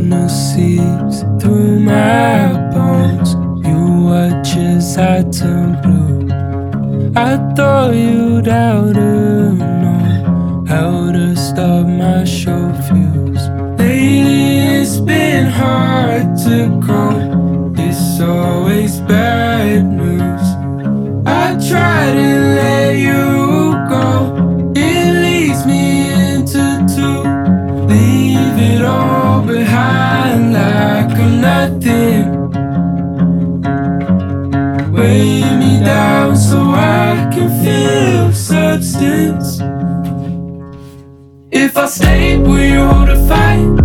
coldness seeps through my bones. You watch as I turn blue. I thought you'd oughta know how to stop my show fuse. Lately it's been hard to cope. It's always bad news. I try to let you go. It leads me into two. Leave it all behind like I'm nothing. Weigh me down so I can feel substance. If I stay, will you hold a fight?